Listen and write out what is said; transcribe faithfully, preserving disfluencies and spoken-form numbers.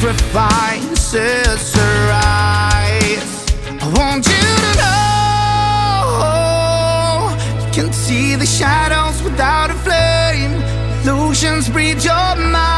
sacrifices arise. I want you to know you can see the shadows without a flame. Illusions breed your mind.